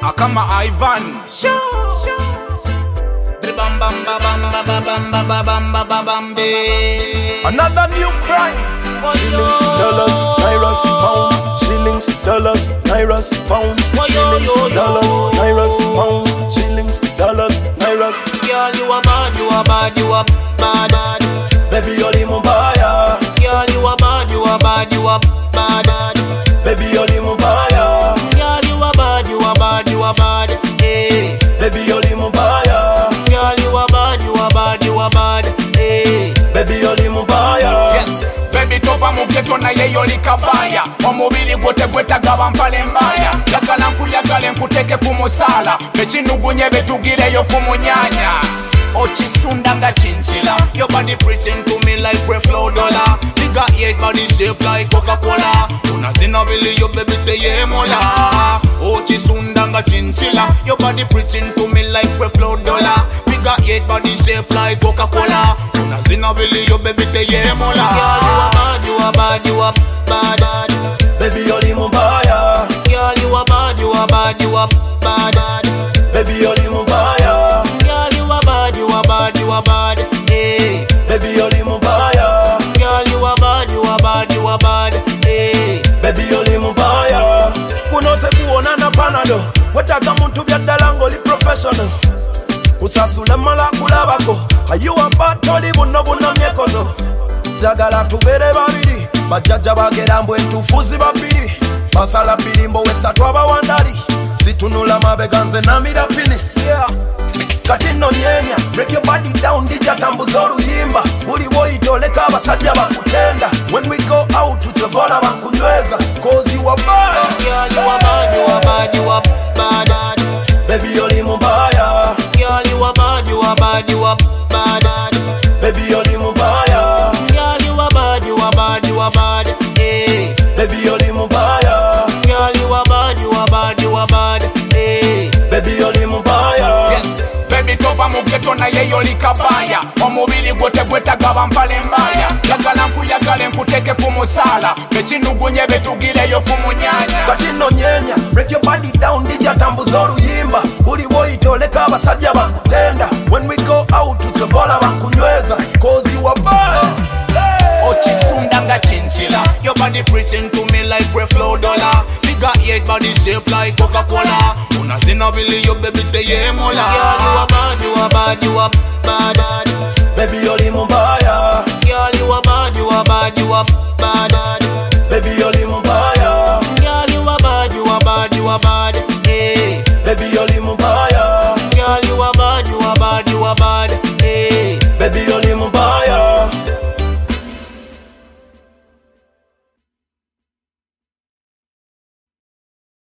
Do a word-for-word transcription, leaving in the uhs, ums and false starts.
kama Ivan. Another new crime. Shillings, dollars, nairas, pounds. Shillings, dollars, nairas, pounds. Shillings, dollars, nairas, pounds. Shillings, dollars, nairas. Girl, you a bad, you a bad, you a bad. Baby, you're the Mubaya. Girl, you a bad, you a bad, you a bad. Baby, you're the Mubaya. Girl, you a bad, you a bad, you a bad. Hey. Baby, you're the Mubaya. Girl, you a bad, you a bad, you a bad. Hey. Baby, you're the Mubaya. Yes. Baby topa mugeto na yeyo likabaya. Omubili gwote gwetagaba mpale mbaya. Yagala nkuyagale nkuteke kumusala. Bechinugunye betugireyo kumunyanya. Ochisunda nga chinchila. Your body preaching to me like Reflow dollar. Nigga eight body shape like Coca-Cola. Unazina vili yo baby teye mola. Ochisunda nga chinchila. Your body preaching to me like Reflow dollar. Nigga eight body shape like Coca-Cola. Unazina vili yo baby teye mola. Girl, you a bad, you a bad, you a bad. Baby, you're the Mubaya. Girl, you a bad, you a bad, you a bad. Baby, you're the Mubaya. Girl, you a bad, you a bad, you a bad. Hey. Baby, you're the Mubaya. Girl, you a bad, you a bad, you a bad. Hey. Baby, you're the Mubaya. Kunote kuona na panado. Wetaka muntu byaddala ng'oli professional. Kusasula mala kulabako. Ayiwa batoli buno bunamyekozo. Jagala tubere babiri. Bajjajja bagera mbwe entuufuzi babiri. Basala birimbo wesatu abawandali. Situnula mabega nze namira pini. Yeah. Kati no nyenya, break your body down, dija tambuza oluyimba. Buli bwoyitoleka abasajja bakutenda. When we go out tutyovona bakunyweza. Cause you are bad. Girl, you a bad, you a bad, you a bad. Baby, you're the Mubaya. Girl, you a bad, you a bad, you a bad. Baby, you're the Mubaya. Girl, you a bad, you a bad, you a bad. Hey. Baby, you're the Mubaya. Girl, you a bad, you a bad, you a bad. Hey. Baby, you're the Mubaya. Yes. Baby topa mugeto na yeyo likabaya. Omubili gwote gwetagaba mpale mbaya. Yagala nkuyagale nkuteke kumusala. Bechinugunye betugireyo kumunyanya. Kati no nyenya, break your body down, dija tambuza oluyimba. Buli bwoyitoleka abasajja bakutenda. When we go out tutyovona bakunyweza. Cause you are bad. Ochisunda nga chinchila. Your body preaching to me like Reflow dollar. Nigga eight body shape like Coca-Cola. Unazina vili yo baby teye mola. Girl, you a bad, you a bad, you a bad. Baby, you're the Mubaya. Girl, you a bad, you a bad, you a bad. Baby, you're the Mubaya. Girl, you a bad, you a bad, you a bad. Hey. Baby, you're